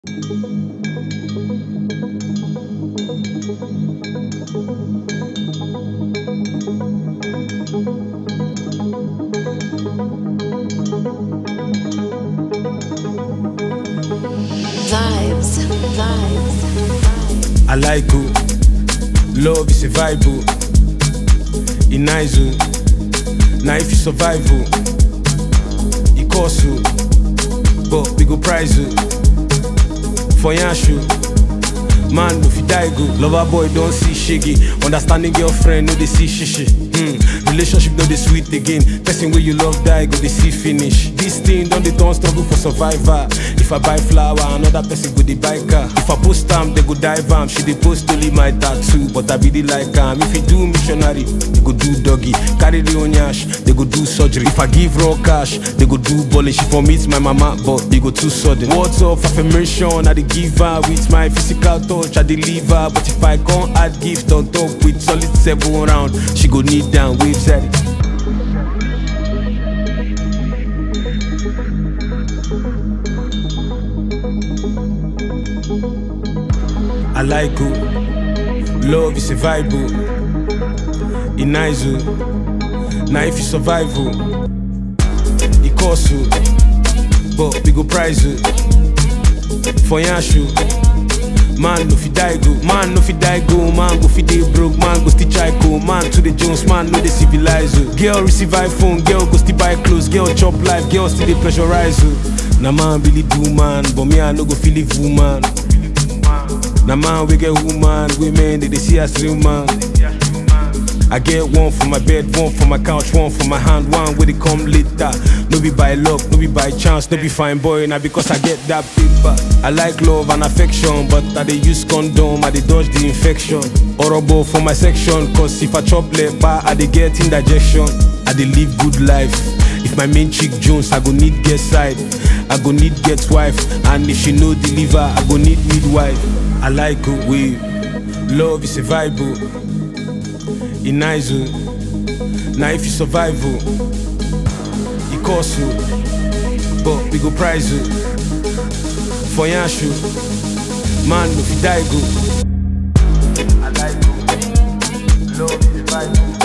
I like you. Love is a vibe. It nice you. Now if you survive you, it cost you, but we go prize you. For Yanshu, man, if you die go. Lover boy don't see shaggy. Understanding girlfriend no they see shishi. Relationship no they sweet again. Person where you love die go they see finish. This thing don't they don't struggle for survivor. If I buy flower, another person go they buy car. If I post them, they go dive am. She they post only my tattoo, but I really like am. If you do missionary, they go do doggy. Carry the onyash, they go do surgery. If I give raw cash, they go do bullish. If I meet my mama, but they go too sudden. Words of affirmation, I they give her with my physical touch, I deliver. But if I can't add gift on top with solid 7 round, she go kneel down, waves at it. I like you. Love is a vibe. It nice you. Now if you survive you, it cost you, but we go prize you. For Yanshu, man no fi die go. Man no fi die go. Man go fi dey broke. Man go still try go. Man to the Jones. Man no they civilize you. Girl receive iPhone. Girl go still buy clothes. Girl chop life. Girl still they pressurize you. Now man really do man, but me I no go feel it woman. Now man we get woman, women they see us real man. I get one for my bed, one for my couch, one for my hand, one where they come later. No be by luck, no be by chance, no be fine boy, now because I get that paper. I like love and affection, but I dey use condom, I dey dodge the infection. Horrible for my section, cause if I chop lepa, I dey get indigestion. I dey live good life. If my main chick Jones, I go need get side, I go need get wife, and if she no deliver, I go need midwife. I like you, we love is a vibe. It nice you. Now if you survive you, it cost you, but we go prize you. For Yanshu, man if you die go. I like you. Love is a vibe.